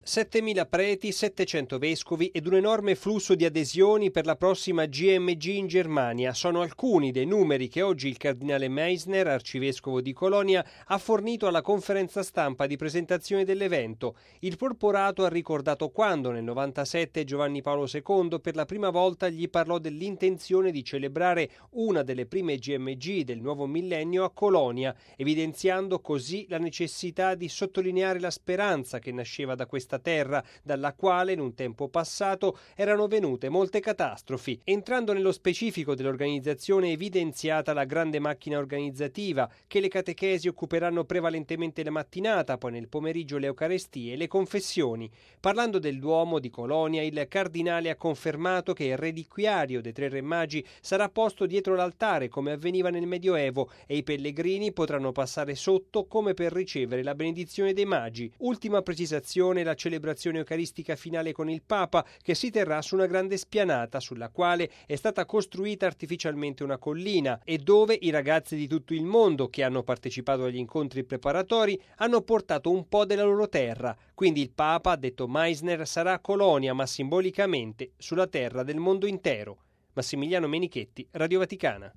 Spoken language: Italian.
7.000 preti, 700 vescovi ed un enorme flusso di adesioni per la prossima GMG in Germania sono alcuni dei numeri che oggi il cardinale Meissner, arcivescovo di Colonia, ha fornito alla conferenza stampa di presentazione dell'evento. Il porporato ha ricordato quando nel 97 Giovanni Paolo II per la prima volta gli parlò dell'intenzione di celebrare una delle prime GMG del nuovo millennio a Colonia, evidenziando così la necessità di sottolineare la speranza che nasceva da questa terra, dalla quale in un tempo passato erano venute molte catastrofi. Entrando nello specifico dell'organizzazione, è evidenziata la grande macchina organizzativa, che le catechesi occuperanno prevalentemente la mattinata, poi nel pomeriggio le Eucaristie e le confessioni. Parlando del Duomo di Colonia, il cardinale ha confermato che il reliquiario dei tre Re Magi sarà posto dietro l'altare come avveniva nel Medioevo e i pellegrini potranno passare sotto come per ricevere la benedizione dei Magi. Ultima precisazione: la celebrazione eucaristica finale con il Papa, che si terrà su una grande spianata sulla quale è stata costruita artificialmente una collina e dove i ragazzi di tutto il mondo che hanno partecipato agli incontri preparatori hanno portato un po' della loro terra. Quindi il Papa, ha detto Meissner, sarà a Colonia, ma simbolicamente sulla terra del mondo intero. Massimiliano Menichetti, Radio Vaticana.